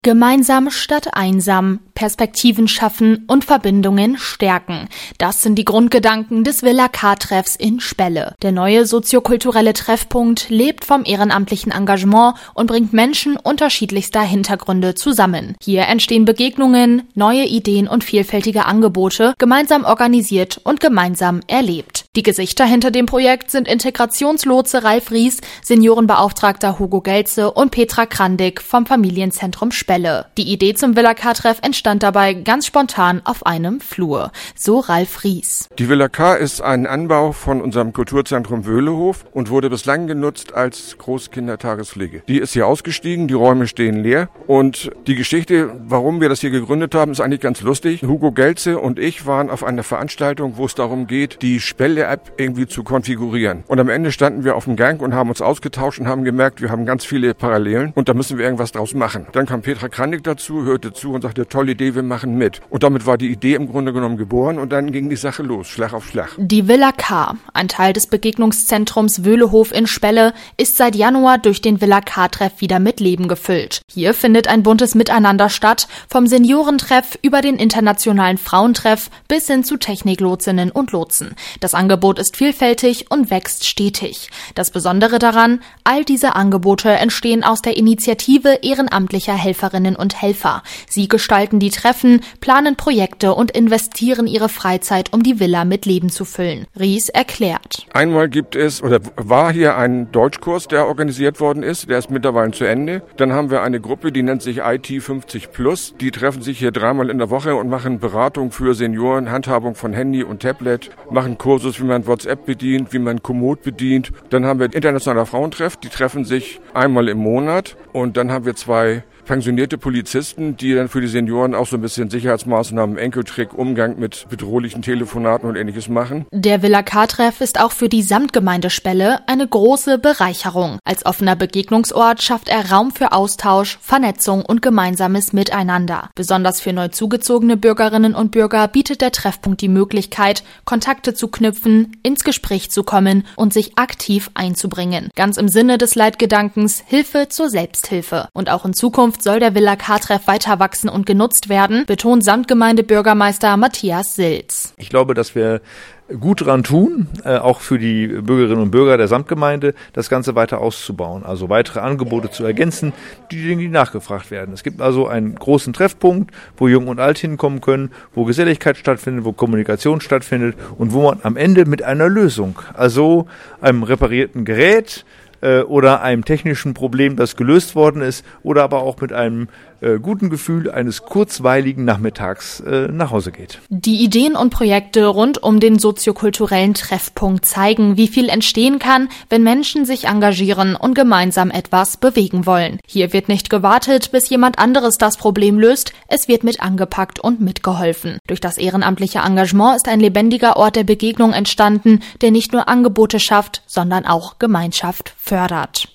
Gemeinsam statt einsam, Perspektiven schaffen und Verbindungen stärken. Das sind die Grundgedanken des Villa K-Treffs in Spelle. Der neue soziokulturelle Treffpunkt lebt vom ehrenamtlichen Engagement und bringt Menschen unterschiedlichster Hintergründe zusammen. Hier entstehen Begegnungen, neue Ideen und vielfältige Angebote, gemeinsam organisiert und gemeinsam erlebt. Die Gesichter hinter dem Projekt sind Integrationslotse Ralf Ries, Seniorenbeauftragter Hugo Gelze und Petra Krandig vom Familienzentrum Spelle. Die Idee zum Villa K-Treff entstand dabei ganz spontan auf einem Flur. So Ralf Ries. Die Villa K ist ein Anbau von unserem Kulturzentrum Wöhlehof und wurde bislang genutzt als Großkindertagespflege. Die ist hier ausgestiegen, die Räume stehen leer und die Geschichte, warum wir das hier gegründet haben, ist eigentlich ganz lustig. Hugo Gelze und ich waren auf einer Veranstaltung, wo es darum geht, die Spelle-App irgendwie zu konfigurieren. Und am Ende standen wir auf dem Gang und haben uns ausgetauscht und haben gemerkt, wir haben ganz viele Parallelen und da müssen wir irgendwas draus machen. Dann kam Petra Krandig dazu, hörte zu und sagte, tolle Idee, wir machen mit. Und damit war die Idee im Grunde genommen geboren und dann ging die Sache los, Schlag auf Schlag. Die Villa K, ein Teil des Begegnungszentrums Wöhlehof in Spelle, ist seit Januar durch den Villa K-Treff wieder mit Leben gefüllt. Hier findet ein buntes Miteinander statt, vom Seniorentreff über den internationalen Frauentreff bis hin zu Techniklotsinnen und Lotsen. Das Angebot ist vielfältig und wächst stetig. Das Besondere daran, all diese Angebote entstehen aus der Initiative ehrenamtlicher Helferinnen und Helfer. Sie gestalten die Treffen, planen Projekte und investieren ihre Freizeit, um die Villa mit Leben zu füllen. Ries erklärt. Einmal gibt es, oder war hier ein Deutschkurs, der organisiert worden ist, der ist mittlerweile zu Ende. Dann haben wir eine Gruppe, die nennt sich IT 50+. Die treffen sich hier dreimal in der Woche und machen Beratung für Senioren, Handhabung von Handy und Tablet, machen Kursus, wie man WhatsApp bedient, wie man Komoot bedient. Dann haben wir internationaler Frauentreff, die treffen sich einmal im Monat und dann haben wir 2 pensionierte Polizisten, die dann für die Senioren auch so ein bisschen Sicherheitsmaßnahmen, Enkeltrick, Umgang mit bedrohlichen Telefonaten und Ähnliches machen. Der Villa K-Treff ist auch für die Samtgemeinde Spelle eine große Bereicherung. Als offener Begegnungsort schafft er Raum für Austausch, Vernetzung und gemeinsames Miteinander. Besonders für neu zugezogene Bürgerinnen und Bürger bietet der Treffpunkt die Möglichkeit, Kontakte zu knüpfen, ins Gespräch zu kommen und sich aktiv einzubringen. Ganz im Sinne des Leitgedankens Hilfe zur Selbsthilfe. Und auch in Zukunft soll der Villa K-Treff weiter wachsen und genutzt werden, betont Samtgemeindebürgermeister Matthias Silz. Ich glaube, dass wir gut dran tun, auch für die Bürgerinnen und Bürger der Samtgemeinde, das Ganze weiter auszubauen, also weitere Angebote zu ergänzen, die Dinge, die nachgefragt werden. Es gibt also einen großen Treffpunkt, wo Jung und Alt hinkommen können, wo Geselligkeit stattfindet, wo Kommunikation stattfindet und wo man am Ende mit einer Lösung, also einem reparierten Gerät, oder einem technischen Problem, das gelöst worden ist, oder aber auch mit einem guten Gefühl eines kurzweiligen Nachmittags nach Hause geht. Die Ideen und Projekte rund um den soziokulturellen Treffpunkt zeigen, wie viel entstehen kann, wenn Menschen sich engagieren und gemeinsam etwas bewegen wollen. Hier wird nicht gewartet, bis jemand anderes das Problem löst, es wird mit angepackt und mitgeholfen. Durch das ehrenamtliche Engagement ist ein lebendiger Ort der Begegnung entstanden, der nicht nur Angebote schafft, sondern auch Gemeinschaft fördert.